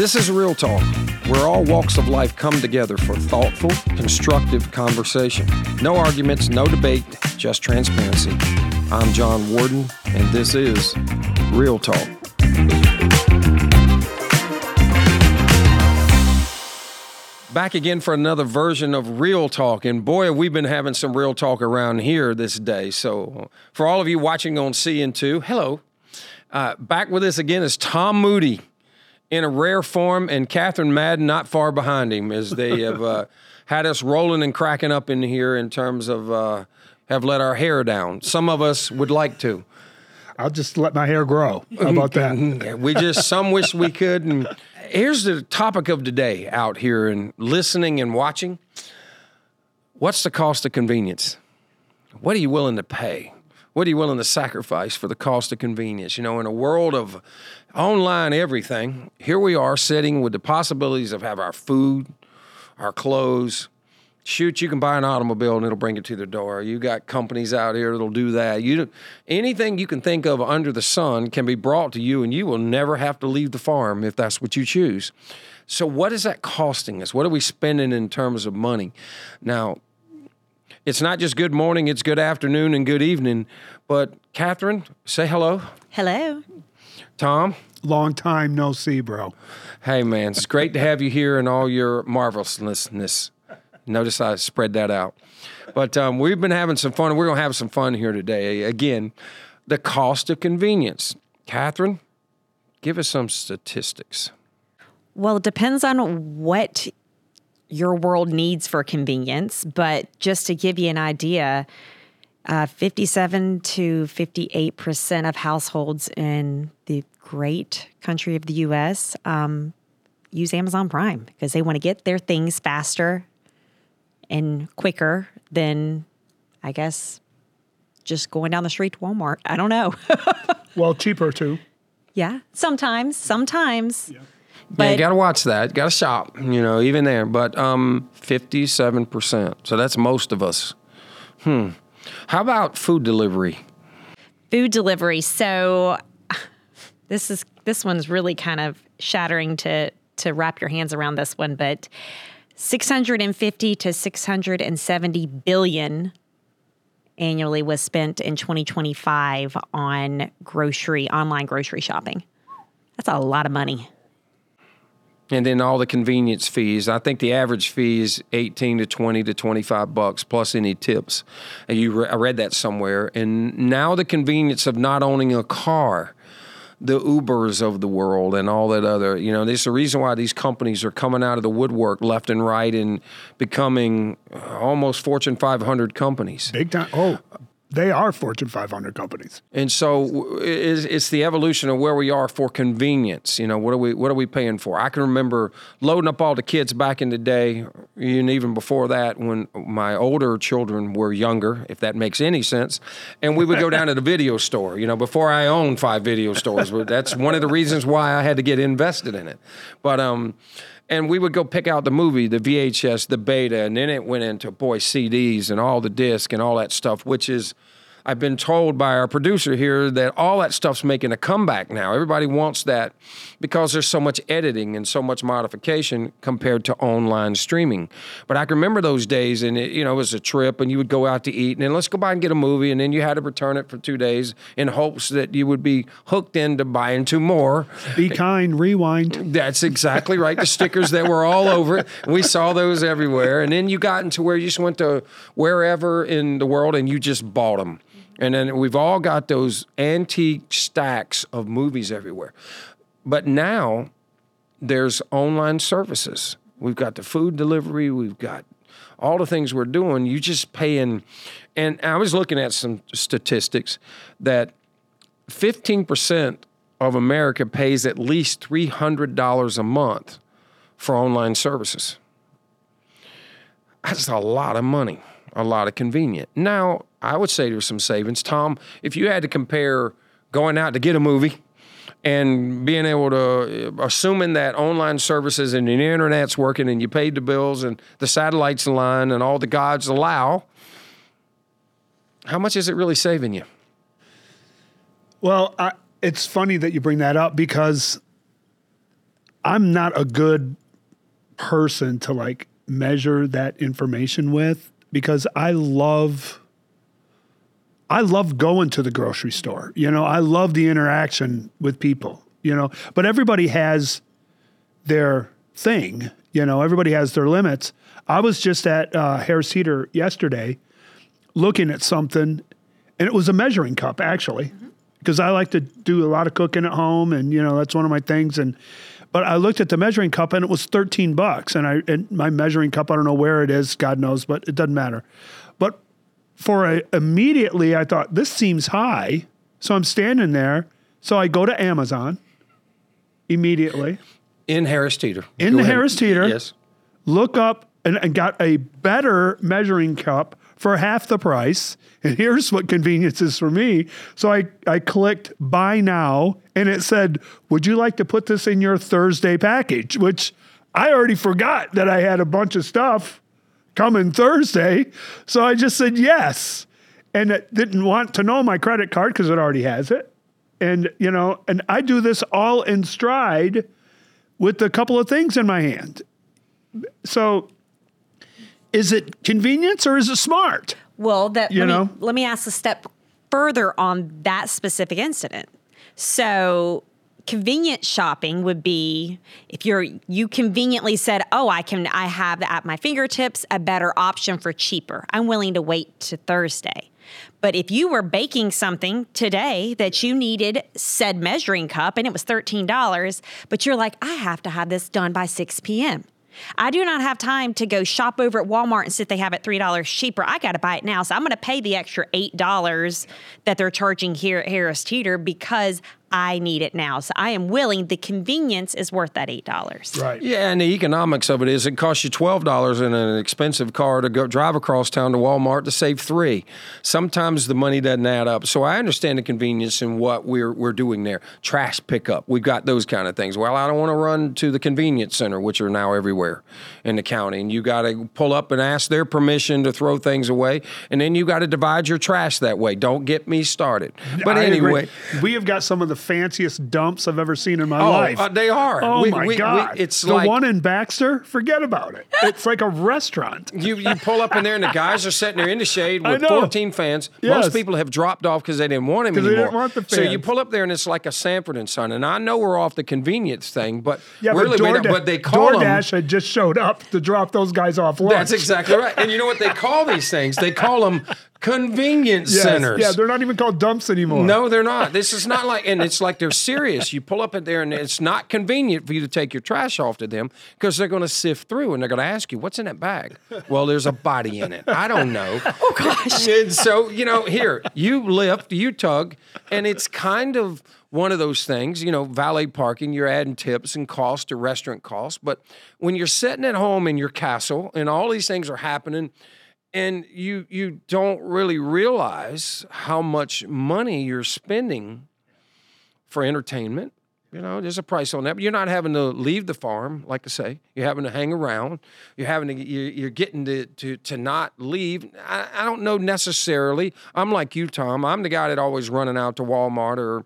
This is Real Talk, where all walks of life come together for thoughtful, constructive conversation. No arguments, no debate, just transparency. I'm John Warden, and this is Real Talk. Back again for another version of Real Talk. And boy, have we been having some real talk around here this day. So for all of you watching on CN2, hello. Back with us again is Tom Moody in a rare form, and Catherine Madden not far behind him, as they have had us rolling and cracking up in here in terms of have let our hair down. Some of us would like to. I'll just let my hair grow. How about that? Some wish we could. And here's the topic of today out here and listening and watching. What's the cost of convenience? What are you willing to pay? What are you willing to sacrifice for the cost of convenience? You know, in a world of online everything, here we are sitting with the possibilities of have our food, our clothes. Shoot, you can buy an automobile and it'll bring it to the door. You got companies out here that'll do that. Anything you can think of under the sun can be brought to you, and you will never have to leave the farm if that's what you choose. So what is that costing us? What are we spending in terms of money? Now, it's not just good morning, it's good afternoon and good evening. But Catherine, say hello. Hello. Tom. Long time no see, bro. Hey, man, it's great to have you here in all your marvelousness. Notice I spread that out. But we've been having some fun, and we're going to have some fun here today. Again, the cost of convenience. Catherine, give us some statistics. Well, it depends on what your world needs for convenience, but just to give you an idea, 57 to 58% of households in the great country of the U.S. Use Amazon Prime because they want to get their things faster and quicker than, I guess, just going down the street to Walmart. I don't know. Well, cheaper too. Yeah, sometimes. Yeah. But you got to watch that. Got to shop, even there. But 57%. So that's most of us. How about food delivery? Food delivery. So this one's really kind of shattering to wrap your hands around this one, but 650 to 670 billion annually was spent in 2025 on online grocery shopping. That's a lot of money. And then all the convenience fees. I think the average fee is $18 to $20 to $25 plus any tips. And I read that somewhere. And now the convenience of not owning a car, the Ubers of the world and all that other, there's the reason why these companies are coming out of the woodwork left and right and becoming almost Fortune 500 companies. Big time. Oh, they are Fortune 500 companies. And so it's the evolution of where we are for convenience. What are we paying for? I can remember loading up all the kids back in the day, and even before that, when my older children were younger, if that makes any sense, and we would go down to the video store. Before I owned 5 video stores, that's one of the reasons why I had to get invested in it. But and we would go pick out the movie, the VHS, the beta, and then it went into, CDs and all the disc and all that stuff, which is, I've been told by our producer here that all that stuff's making a comeback now. Everybody wants that because there's so much editing and so much modification compared to online streaming. But I can remember those days, and it was a trip, and you would go out to eat, and then let's go by and get a movie, and then you had to return it for 2 days in hopes that you would be hooked into buying 2 more. Be kind, rewind. That's exactly right. The stickers that were all over it. We saw those everywhere. And then you got into where you just went to wherever in the world and you just bought them. And then we've all got those antique stacks of movies everywhere. But now there's online services. We've got the food delivery. We've got all the things we're doing. You just paying. And I was looking at some statistics that 15% of America pays at least $300 a month for online services. That's a lot of money, a lot of convenient. Now, I would say there's some savings. Tom, if you had to compare going out to get a movie and being able to, assuming that online services and the internet's working and you paid the bills and the satellites align and all the gods allow, how much is it really saving you? Well, it's funny that you bring that up because I'm not a good person to like measure that information with, because I love going to the grocery store. You know, I love the interaction with people, you know, but everybody has their thing, you know, everybody has their limits. I was just at Harris Teeter yesterday looking at something, and it was a measuring cup, actually, because I like to do a lot of cooking at home, and, you know, that's one of my things. But I looked at the measuring cup, and it was $13. And my measuring cup, I don't know where it is, God knows, but it doesn't matter. But immediately I thought, this seems high. So I'm standing there. So I go to Amazon immediately. In Harris Teeter. In the Harris Teeter. Yes. Look up and got a better measuring cup for half the price. And here's what convenience is for me. So I clicked buy now, and it said, would you like to put this in your Thursday package? Which I already forgot that I had a bunch of stuff coming Thursday. So I just said yes. And it didn't want to know my credit card because it already has it. And, you know, and I do this all in stride with a couple of things in my hand. So is it convenience or is it smart? Well, let me ask a step further on that specific incident. So convenient shopping would be if you conveniently said, oh, I have at my fingertips a better option for cheaper. I'm willing to wait to Thursday. But if you were baking something today that you needed said measuring cup and it was $13, but you're like, I have to have this done by 6 p.m. I do not have time to go shop over at Walmart and see if they have it $3 cheaper. I got to buy it now. So I'm going to pay the extra $8 that they're charging here at Harris Teeter because I need it now. So I am willing. The convenience is worth that $8. Right. Yeah, and the economics of it is it costs you $12 in an expensive car to go drive across town to Walmart to save $3. Sometimes the money doesn't add up. So I understand the convenience in what we're doing there. Trash pickup, we've got those kind of things. Well, I don't want to run to the convenience center, which are now everywhere in the county, and you got to pull up and ask their permission to throw things away, and then you got to divide your trash that way. Don't get me started. But anyway, we have got some of the fanciest dumps I've ever seen in my life. They are. Oh my God. It's the like, one in Baxter, forget about it. It's like a restaurant. You pull up in there and the guys are sitting there in the shade with I know. 14 fans. Yes. Most people have dropped off because they didn't want him anymore. They didn't want the So fans. you pull up there and it's like a Sanford and Son. And I know we're off the convenience thing, but but they call DoorDash them. had just showed up to drop those guys off lunch. That's exactly right. And you know what they call these things? They call them convenience centers. Yeah, they're not even called dumps anymore. No, they're not. This is not like, and it's like they're serious. You pull up in there and it's not convenient for you to take your trash off to them because they're going to sift through and they're going to ask you, what's in that bag? Well, there's a body in it. I don't know. Oh, gosh. And so, here, you lift, you tug, and it's kind of one of those things, valet parking, you're adding tips and cost to restaurant costs. But when you're sitting at home in your castle and all these things are happening, and you don't really realize how much money you're spending for entertainment. There's a price on that. But you're not having to leave the farm, like I say. You're having to hang around. You're getting to not leave. I don't know necessarily. I'm like you, Tom. I'm the guy that always running out to Walmart or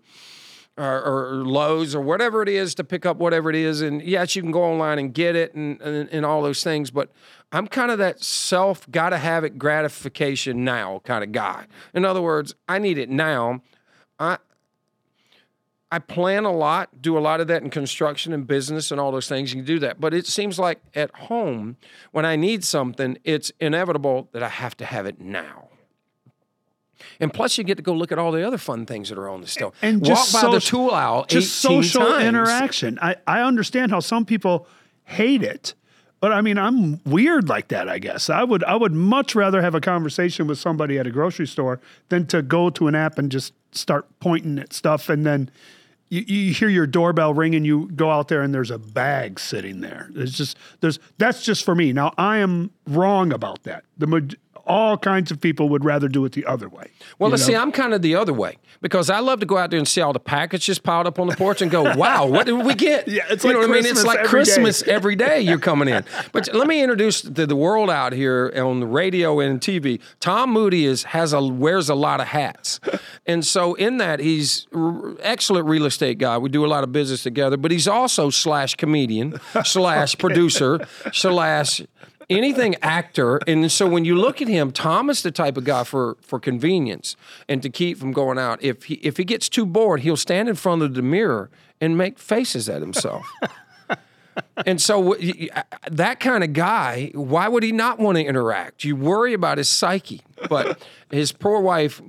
Lowe's or whatever it is to pick up whatever it is. And yes, you can go online and get it and all those things. But I'm kind of that gotta have it gratification now kind of guy. In other words, I need it now. I plan a lot, do a lot of that in construction and business and all those things. You can do that. But it seems like at home, when I need something, it's inevitable that I have to have it now. And plus, you get to go look at all the other fun things that are on the store. And walk by the tool aisle 18 just social times. interaction. I understand how some people hate it, but I mean, I'm weird like that, I guess. I would much rather have a conversation with somebody at a grocery store than to go to an app and just start pointing at stuff and then you hear your doorbell ring and you go out there and there's a bag sitting there. That's just for me. Now, I am wrong about that. All kinds of people would rather do it the other way. Well, see, I'm kind of the other way because I love to go out there and see all the packages piled up on the porch and go, wow, what did we get? Yeah, it's like Christmas It's like every Christmas day. every day you're coming in. But let me introduce to the world out here on the radio and TV. Tom Moody wears a lot of hats. And so in that, he's excellent real estate guy. We do a lot of business together, but he's also / comedian / producer / anything actor. And so when you look at him, Tom is the type of guy for convenience and to keep from going out. If he gets too bored, he'll stand in front of the mirror and make faces at himself. And so that kind of guy, why would he not want to interact? You worry about his psyche. But his poor wife,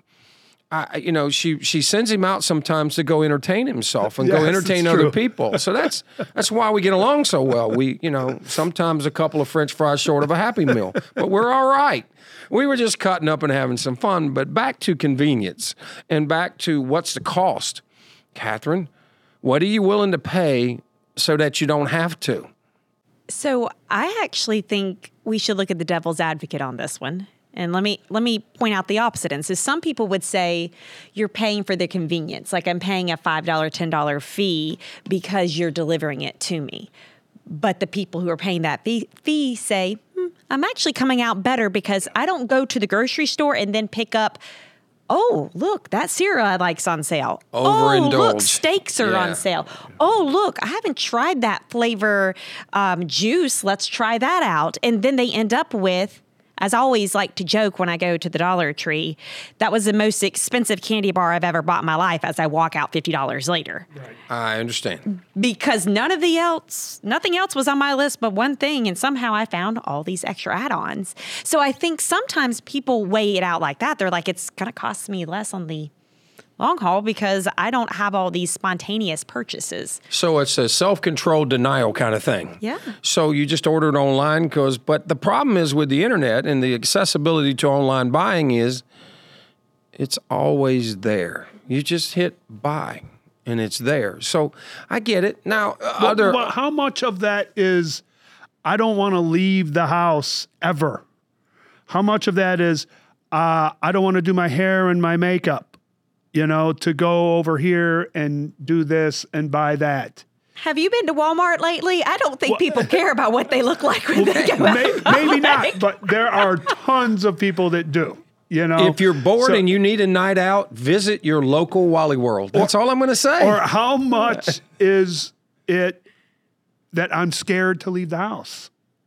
she sends him out sometimes to go entertain himself and go entertain other people. So that's why we get along so well. We, sometimes a couple of French fries short of a Happy Meal, but we're all right. We were just cutting up and having some fun. But back to convenience and back to what's the cost. Catherine, what are you willing to pay so that you don't have to? So I actually think we should look at the devil's advocate on this one. And let me point out the opposite. And so some people would say you're paying for the convenience. Like I'm paying a $5, $10 fee because you're delivering it to me. But the people who are paying that fee say, I'm actually coming out better because I don't go to the grocery store and then pick up, oh, look, that cereal I like's on sale. Overindulge. Oh, look, steaks are on sale. Oh, look, I haven't tried that flavor juice. Let's try that out. And then they end up with, as I always like to joke when I go to the Dollar Tree, that was the most expensive candy bar I've ever bought in my life as I walk out $50 later. Right. I understand. Because nothing else was on my list but one thing, and somehow I found all these extra add-ons. So I think sometimes people weigh it out like that. They're like, it's going to cost me less on the long haul because I don't have all these spontaneous purchases. So it's a self-controlled denial kind of thing. Yeah. So you just order it online but the problem is with the internet and the accessibility to online buying is it's always there. You just hit buy and it's there. So I get it. Now, how much of that is I don't want to leave the house ever? How much of that is I don't want to do my hair and my makeup? To go over here and do this and buy that. Have you been to Walmart lately? I don't think people care about what they look like when they go out. Maybe not, but there are tons of people that do. If you're bored and you need a night out, visit your local Wally World. That's all I'm going to say. Or how much is it that I'm scared to leave the house?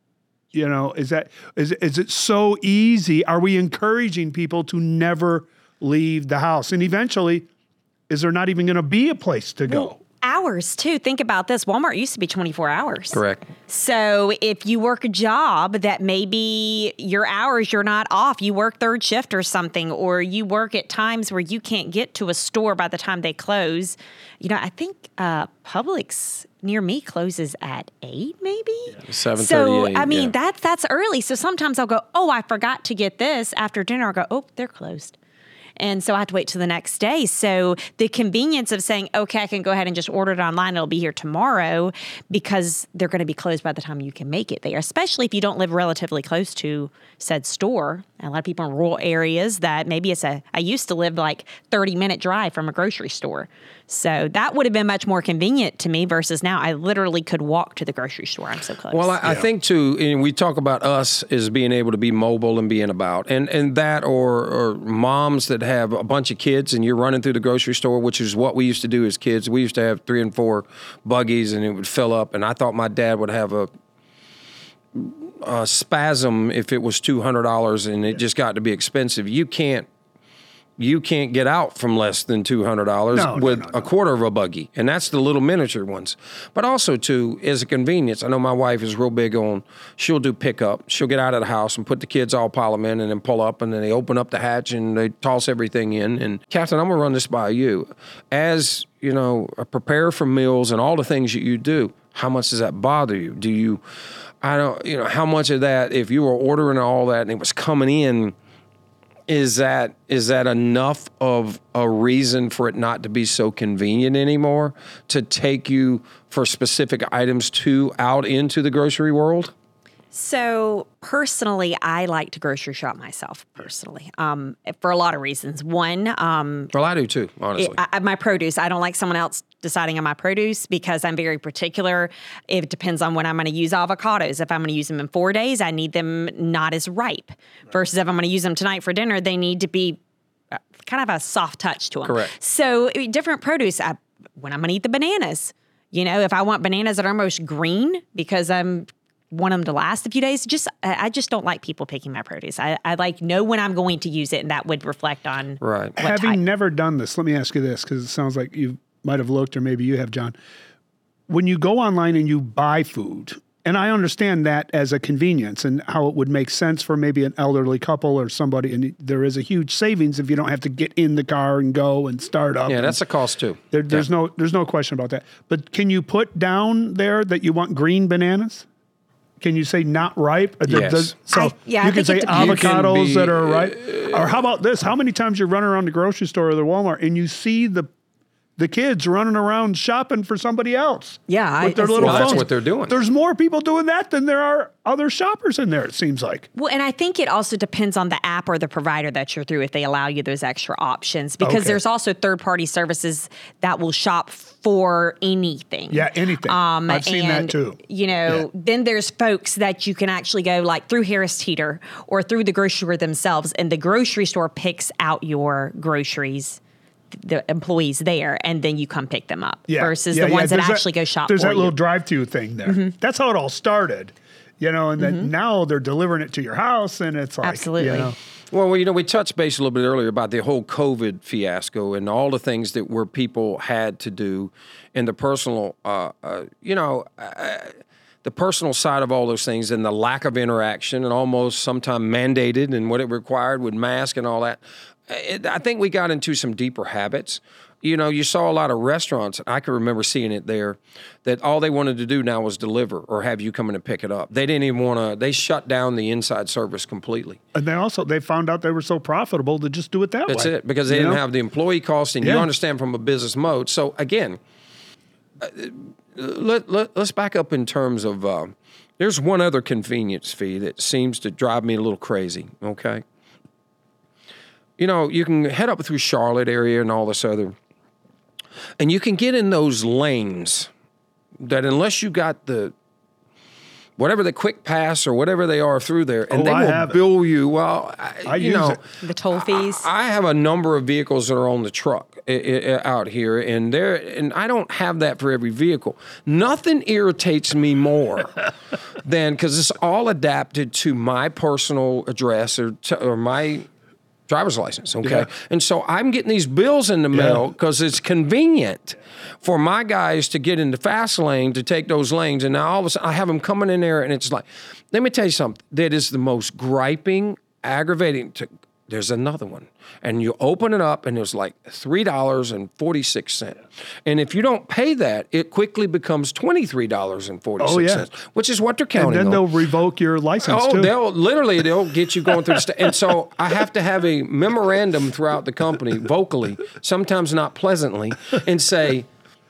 Is it so easy? Are we encouraging people to never leave the house? And eventually, is there not even going to be a place to go? Well, hours, too. Think about this. Walmart used to be 24 hours. Correct. So if you work a job that maybe your hours, you're not off, you work third shift or something, or you work at times where you can't get to a store by the time they close. I think Publix near me closes at 8, maybe? 7:38. So, I mean, that's early. So sometimes I'll go, oh, I forgot to get this. After dinner, I'll go, oh, they're closed. And so I have to wait till the next day. So the convenience of saying, okay, I can go ahead and just order it online. It'll be here tomorrow because they're going to be closed by the time you can make it there, especially if you don't live relatively close to said store. And a lot of people in rural areas that maybe I used to live like 30-minute drive from a grocery store. So that would have been much more convenient to me versus now I literally could walk to the grocery store. I'm so close. Well, I think too, and we talk about us as being able to be mobile and being about, and that or moms that have a bunch of kids and you're running through the grocery store, which is what we used to do as kids. We used to have 3 and 4 buggies and it would fill up, and I thought my dad would have a spasm if it was $200 and it just got to be expensive. You can't get out from less than $200 with a quarter of a buggy. And that's the little miniature ones. But also, too, as a convenience, I know my wife is real big on, she'll do pickup. She'll get out of the house and put the kids, all pile them in and then pull up and then they open up the hatch and they toss everything in. And Catherine, I'm going to run this by you. As, prepare for meals and all the things that you do, how much does that bother you? How much of that, if you were ordering all that and it was coming in, is that enough of a reason for it not to be so convenient anymore to take you for specific items out into the grocery world? So personally, I like to grocery shop myself personally for a lot of reasons. One, well, I do too, honestly. My produce, I don't like someone else deciding on my produce because I'm very particular. It depends on when I'm going to use avocados. If I'm going to use them in 4 days, I need them not as ripe. Versus if I'm going to use them tonight for dinner, they need to be kind of a soft touch to them. Correct. So different produce. When I'm going to eat the bananas, if I want bananas that are almost green because I'm want them to last a few days. I just don't like people picking my produce. I like know when I'm going to use it, and that would reflect on right. Having never done this, let me ask you this, because it sounds like you might have looked, or maybe you have, John. When you go online and you buy food, and I understand that as a convenience and how it would make sense for maybe an elderly couple or somebody, and there is a huge savings if you don't have to get in the car and go and start up. Yeah, that's a cost too. There's no question about that. But can you put down there that you want green bananas? Can you say not ripe? Yes. You can say avocados that are ripe. Or how about this? How many times you run around the grocery store or the Walmart and you see the kids running around shopping for somebody else? Yeah. With their little phones. That's what they're doing. There's more people doing that than there are other shoppers in there, it seems like. Well, and I think it also depends on the app or the provider that you're through if they allow you those extra options. Because there's also third-party services that will shop for anything. Yeah, anything. I've seen that too. Then there's folks that you can actually go like through Harris Teeter or through the grocery themselves, and the grocery store picks out your groceries, the employees there, and then you come pick them up versus the ones that actually go shop for you. There's that little drive-through thing there. Mm-hmm. That's how it all started, and then now they're delivering it to your house, and it's like, absolutely. Well, we touched base a little bit earlier about the whole COVID fiasco and all the things that where people had to do in the personal, the personal side of all those things and the lack of interaction and almost sometimes mandated and what it required with masks and all that. I think we got into some deeper habits. You saw a lot of restaurants, I can remember seeing it there, that all they wanted to do now was deliver or have you come in and pick it up. They didn't even want to, they shut down the inside service completely. And they found out they were so profitable to just do it that way. That's it, because they didn't have the employee cost, and you understand from a business mode. So again, let's back up in terms of, there's one other convenience fee that seems to drive me a little crazy, okay? You can head up through Charlotte area and all this other, and you can get in those lanes that unless you got whatever the quick pass or whatever they are through there, and they will bill you. Well, I use it. The toll fees. I have a number of vehicles that are on the truck out here, and I don't have that for every vehicle. Nothing irritates me more than, because it's all adapted to my personal address or my driver's license, okay? Yeah. And so I'm getting these bills in the mail because it's convenient for my guys to get in the fast lane to take those lanes. And now all of a sudden I have them coming in there, and it's like, let me tell you something. That is the most griping, aggravating. There's another one. And you open it up, and it's like $3.46. And if you don't pay that, it quickly becomes $23.46, which is what they're counting on. And then they'll revoke your license, too. They'll get you going through the And so I have to have a memorandum throughout the company, vocally, sometimes not pleasantly, and say,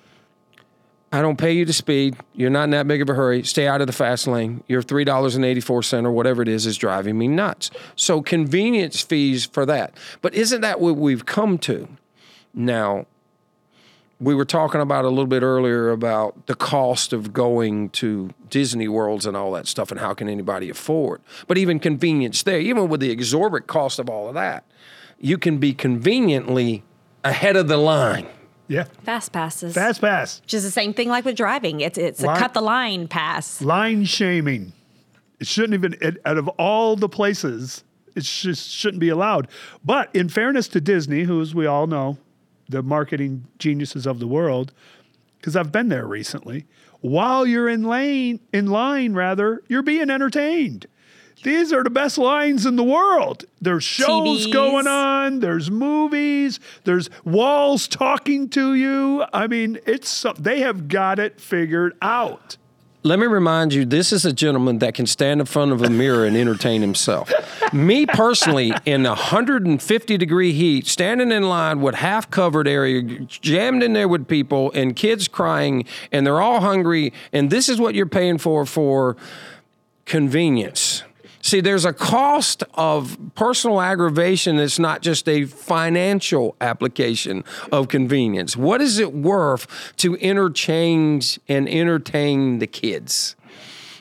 I don't pay you to speed. You're not in that big of a hurry. Stay out of the fast lane. Your $3.84 or whatever it is driving me nuts. So convenience fees for that. But isn't that what we've come to? Now, we were talking about a little bit earlier about the cost of going to Disney Worlds and all that stuff, and how can anybody afford? But even convenience there, even with the exorbitant cost of all of that, you can be conveniently ahead of the line. Yeah. Fast passes. Fast pass. Which is the same thing like with driving. It's a cut the line pass. Line shaming. It shouldn't even, out of all the places, it just shouldn't be allowed. But in fairness to Disney, who, as we all know, the marketing geniuses of the world, because I've been there recently, while you're in line, you're being entertained. These are the best lines in the world. There's shows going on. There's movies. There's walls talking to you. I mean, they have got it figured out. Let me remind you, this is a gentleman that can stand in front of a mirror and entertain himself. Me personally, in 150-degree heat, standing in line with half-covered area, jammed in there with people and kids crying, and they're all hungry, and this is what you're paying for convenience. See, there's a cost of personal aggravation that's not just a financial application of convenience. What is it worth to interchange and entertain the kids?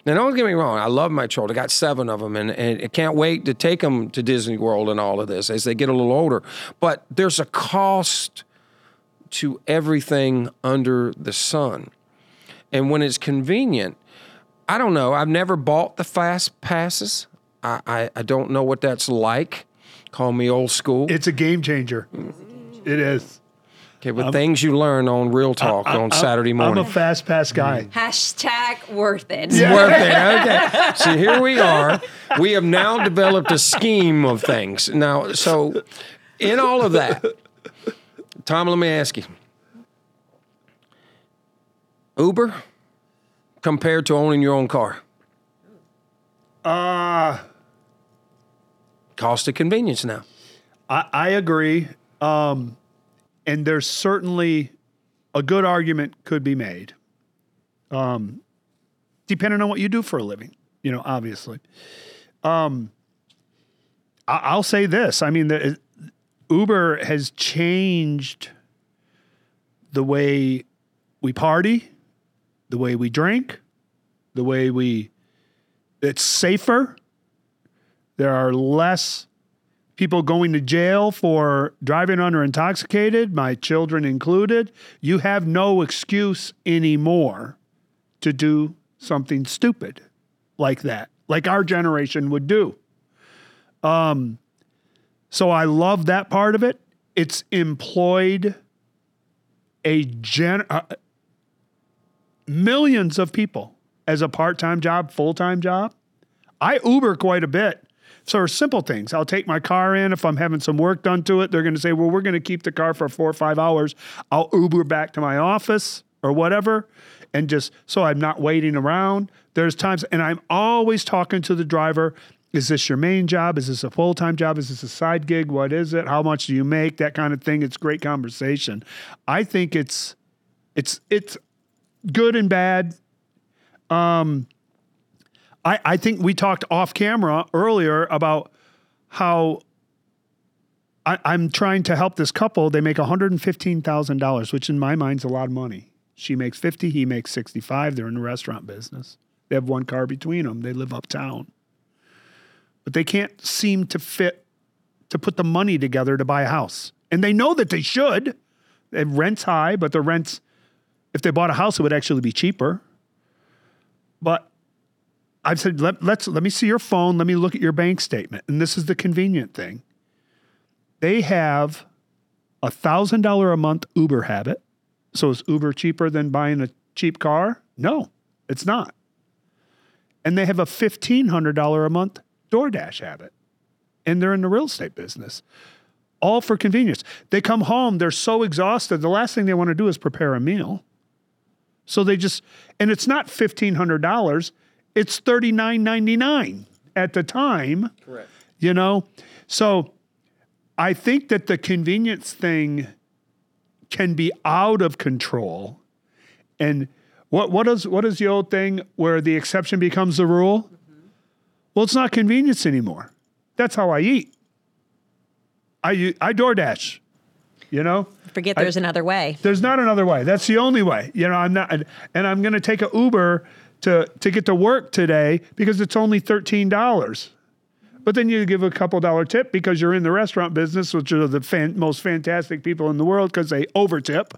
Now, don't get me wrong. I love my children. I got 7 of them, and I can't wait to take them to Disney World and all of this as they get a little older. But there's a cost to everything under the sun. And when it's convenient, I don't know. I've never bought the fast passes. I don't know what that's like. Call me old school. It's a game changer. It is. Okay, but things you learn on Real Talk on Saturday morning. I'm a fast pass guy. Hashtag worth it. Yeah. Worth it. Okay. So here we are. We have now developed a scheme of things. Now, so in all of that, Tom, let me ask you. Uber compared to owning your own car? Cost of convenience now. I agree. And there's certainly a good argument could be made, depending on what you do for a living, obviously. I'll say this. I mean, Uber has changed the way we party, the way we drink, the way it's safer. There are less people going to jail for driving under intoxicated, my children included. You have no excuse anymore to do something stupid like that, like our generation would do. So I love that part of it. It's employed millions of people as a part-time job, full-time job. I Uber quite a bit. So simple things. I'll take my car in. If I'm having some work done to it, they're going to say, well, we're going to keep the car for 4 or 5 hours. I'll Uber back to my office or whatever. And just so I'm not waiting around. There's times, and I'm always talking to the driver. Is this your main job? Is this a full-time job? Is this a side gig? What is it? How much do you make? That kind of thing. It's great conversation. I think it's good and bad. I think we talked off camera earlier about how I'm trying to help this couple. They make $115,000, which in my mind is a lot of money. She makes 50, he makes 65. They're in the restaurant business. They have 1 car between them. They live uptown. But they can't seem to put the money together to buy a house. And they know that they should. The rent's high, but the rent's, if they bought a house, it would actually be cheaper. But I've said, let me see your phone. Let me look at your bank statement. And this is the convenient thing. They have a $1,000 a month Uber habit. So is Uber cheaper than buying a cheap car? No, it's not. And they have a $1,500 a month DoorDash habit. And they're in the real estate business. All for convenience. They come home, they're so exhausted. The last thing they want to do is prepare a meal. So they just, and it's not $1,500. It's $39.99 at the time. Correct. So I think that the convenience thing can be out of control. And what is the old thing where the exception becomes the rule? Mm-hmm. Well, it's not convenience anymore. That's how I eat. I DoorDash. Forget there's another way. There's not another way. That's the only way. I'm not, and I'm going to take an Uber to get to work today because it's only $13. But then you give a couple dollar tip because you're in the restaurant business, which are the most fantastic people in the world because they overtip,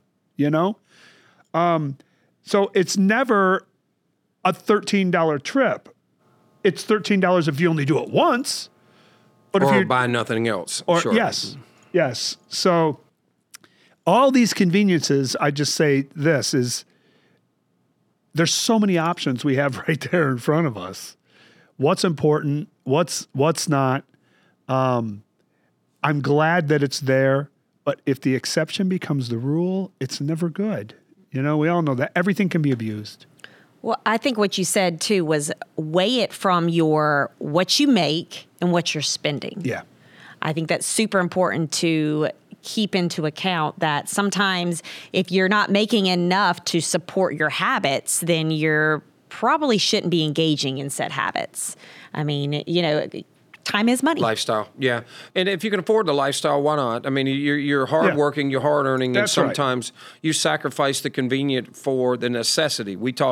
So it's never a $13 trip. It's $13 if you only do it once. But or if you buy nothing else. Or sure. Yes. So all these conveniences, I just say this is, there's so many options we have right there in front of us. What's important? What's not? I'm glad that it's there, but if the exception becomes the rule, it's never good. We all know that everything can be abused. Well, I think what you said too was weigh it from what you make and what you're spending. Yeah. I think that's super important to keep into account that sometimes if you're not making enough to support your habits, then you're probably shouldn't be engaging in said habits. I mean, time is money. Lifestyle, yeah. And if you can afford the lifestyle, why not? I mean, you're hardworking, you're hard earning, and sometimes you sacrifice the convenient for the necessity. We talked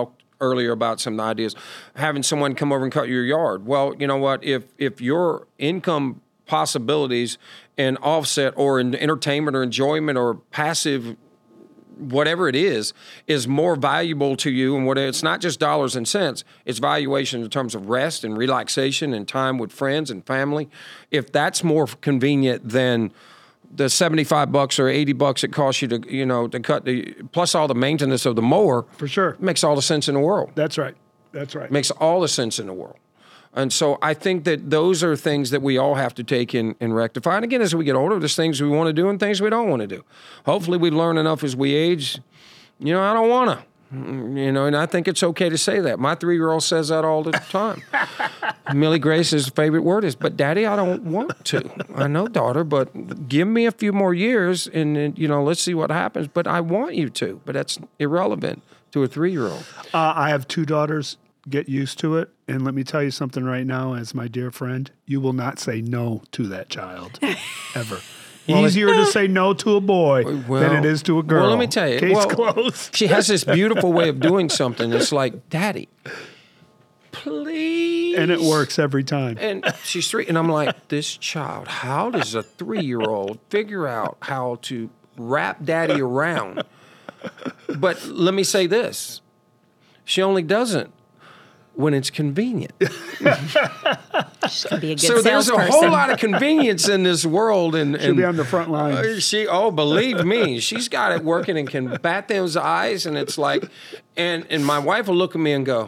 earlier about some ideas, having someone come over and cut your yard. Well, you know what? If your income possibilities and offset or in entertainment or enjoyment or passive whatever it is more valuable to you, and what it's not just dollars and cents, it's valuation in terms of rest and relaxation and time with friends and family. If that's more convenient than the $75 or $80 it costs you to cut plus all the maintenance of the mower, For sure. it makes all the sense in the world. That's right. Makes all the sense in the world. And so I think that those are things that we all have to take in and rectify. And again, as we get older, there's things we want to do and things we don't want to do. Hopefully we learn enough as we age, I don't want to. And I think it's okay to say that. My 3-year-old says that all the time. Millie Grace's favorite word is, but Daddy, I don't want to. I know, daughter, but give me a few more years and, let's see what happens. But I want you to. But that's irrelevant to a 3-year-old. I have 2 daughters. Get used to it. And let me tell you something right now, as my dear friend, you will not say no to that child ever. Easier to say no to a boy than it is to a girl. Well, let me tell you. Case closed. She has this beautiful way of doing something. It's like, Daddy, please. And it works every time. And she's 3. And I'm like, this child, how does a 3-year-old figure out how to wrap Daddy around? But let me say this. She only doesn't when it's convenient. She's going to be a good So there's a salesperson. whole lot of convenience in this world. And She'll be on the front line. Believe me, she's got it working and can bat those eyes. And it's like, and my wife will look at me and go,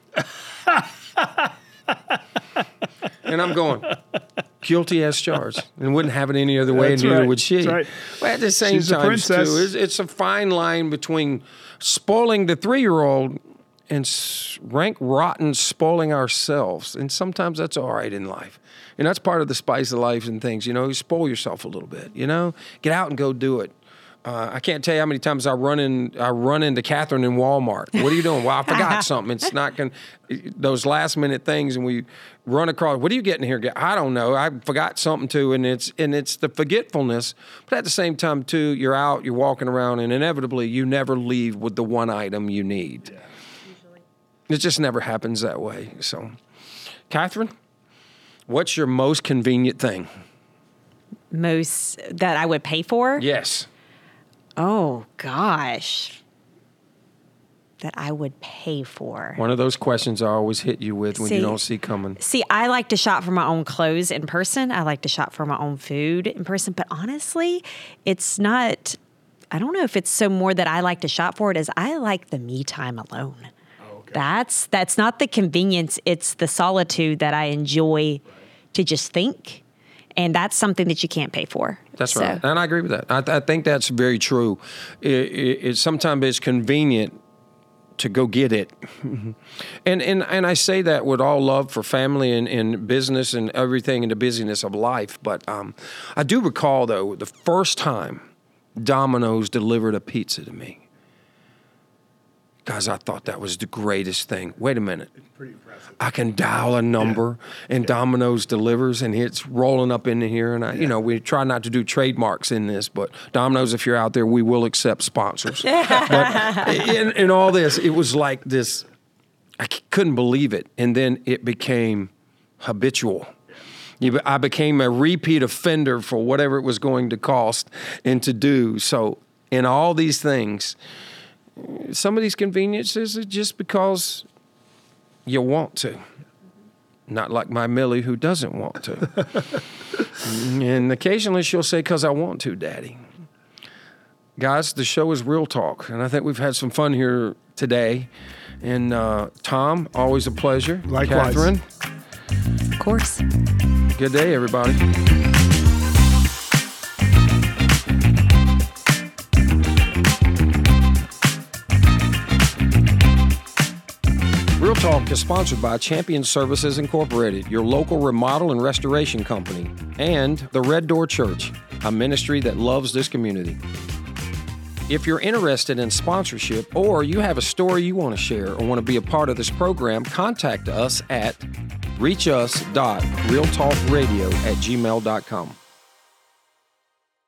and I'm going, guilty as charged, and wouldn't have it any other way, That's and neither right. would she. That's right. But at the same She's a time, princess. too, it's a fine line between spoiling the 3-year-old and rank rotten spoiling ourselves. And sometimes that's all right in life. And that's part of the spice of life and things. You spoil yourself a little bit, Get out and go do it. I can't tell you how many times I run into Catherine in Walmart. What are you doing? Well, I forgot something. It's not going to, those last minute things, and we run across, what are you getting here? I don't know. I forgot something too. And it's the forgetfulness. But at the same time too, you're out, you're walking around, and inevitably you never leave with the one item you need. Yeah. It just never happens that way. So, Catherine, what's your most convenient thing? Most that I would pay for? Yes. Oh, gosh. That I would pay for. One of those questions I always hit you with when you don't see coming. See, I like to shop for my own clothes in person. I like to shop for my own food in person. But honestly, it's not, I don't know if it's so more that I like to shop for it as I like the me time alone. That's not the convenience. It's the solitude that I enjoy to just think. And that's something that you can't pay for. That's right. And I agree with that. I think that's very true. Sometimes it's convenient to go get it. and I say that with all love for family and business and everything and the busyness of life. But I do recall, though, the first time Domino's delivered a pizza to me. Guys, I thought that was the greatest thing. Wait a minute. It's pretty impressive. I can dial a number and Domino's delivers and it's rolling up into here. And we try not to do trademarks in this, but Domino's, if you're out there, we will accept sponsors. But in all this, it was like this, I couldn't believe it. And then it became habitual. I became a repeat offender for whatever it was going to cost and to do. So in all these things, some of these conveniences are just because you want to. Not like my Millie who doesn't want to. And occasionally she'll say, because I want to, Daddy. Guys, the show is Real Talk, and I think we've had some fun here today. And Tom, always a pleasure. Likewise. Catherine. Of course. Good day, everybody. Real Talk is sponsored by Champion Services Incorporated, your local remodel and restoration company, and the Red Door Church, a ministry that loves this community. If you're interested in sponsorship or you have a story you want to share or want to be a part of this program, contact us at reachus.realtalkradio@gmail.com.